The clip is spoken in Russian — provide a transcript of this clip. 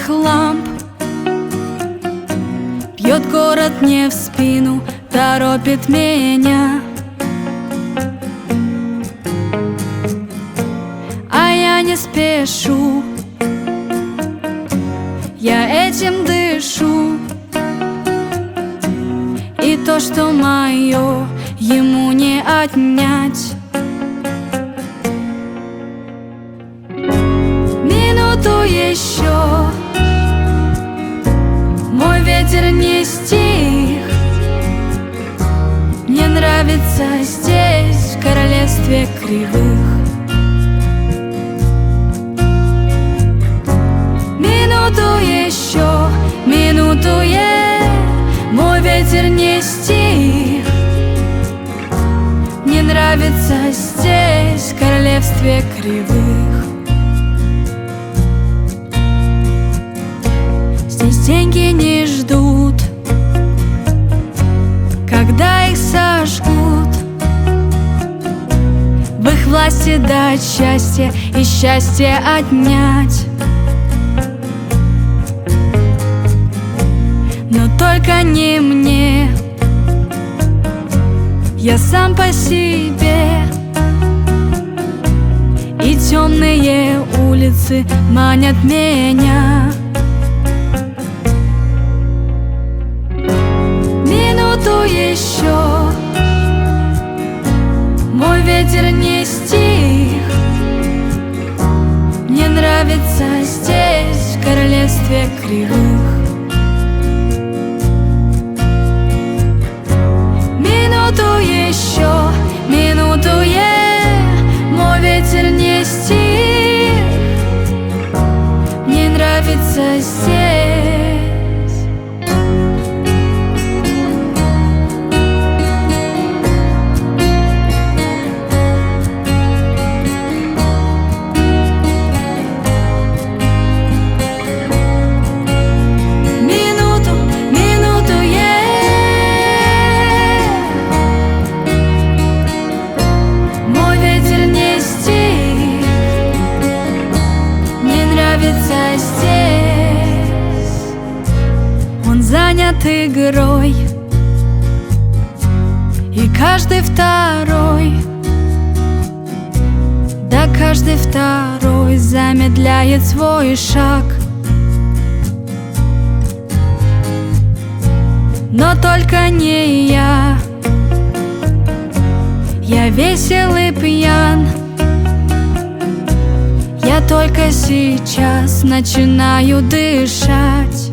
неоновых ламп. Бьет город мне в спину, торопит меня, а я не спешу, я этим дышу. И то, что мое, ему не отнять. Минуту еще, мой ветер не стих. Мне нравится здесь, в королевстве кривых. Минуту еще, мой ветер не стих. Мне нравится здесь, в королевстве кривых. Здесь деньги не ждут, когда их сожгут. В их власти дать счастье и счастье отнять. Но только не мне, я сам по себе. И темные улицы манят меня. Минуту еще, мой ветер не стих. Мне нравится здесь, в королевстве кривых. Минуту мой ветер не стих. Мне нравится здесь. Здесь он занят игрой, и каждый второй, да каждый второй замедляет свой шаг. Но только не я, я весел и пьян. Я только сейчас начинаю дышать.